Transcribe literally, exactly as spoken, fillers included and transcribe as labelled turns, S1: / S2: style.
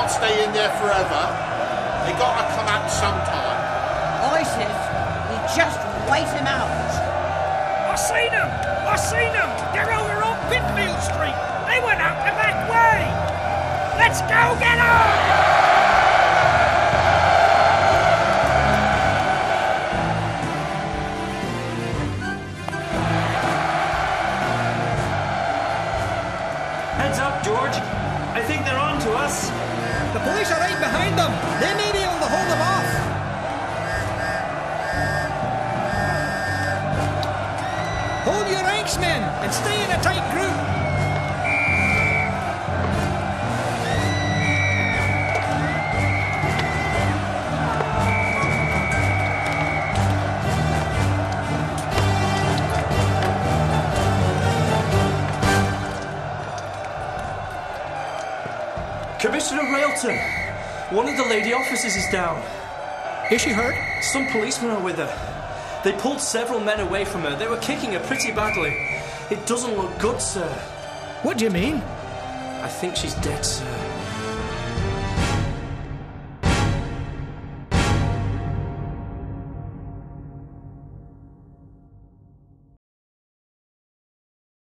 S1: can't stay in there forever. They got to come out sometime.
S2: I says we just wait him out.
S3: I seen them! I seen them! They're over on Pitfield Street. They went out the back way. Let's go get them!
S4: Heads up, George. I think they're on to us.
S5: The police are right behind them. They may be able to hold them off. Hold your ranks, men, and stay in a tight group.
S4: Commissioner Railton, one of the lady officers is down.
S5: Is she hurt?
S4: Some policemen are with her. They pulled several men away from her. They were kicking her pretty badly. It doesn't look good, sir.
S5: What do you mean?
S4: I think she's dead, sir.